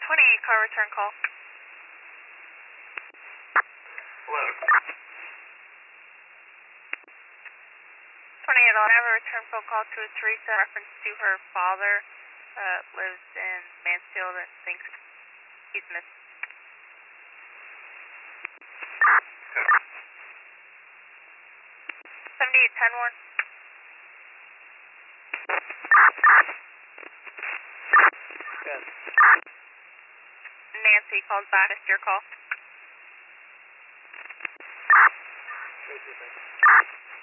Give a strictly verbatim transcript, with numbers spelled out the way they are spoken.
twenty-eight car return call. Hello. twenty-eight, I'll have a return phone call to a Teresa in reference to her father. Uh, lives in Mansfield and thinks he's missing. seventy-eight ten one. Yes. Nancy called back. Missed your call. Wait a second.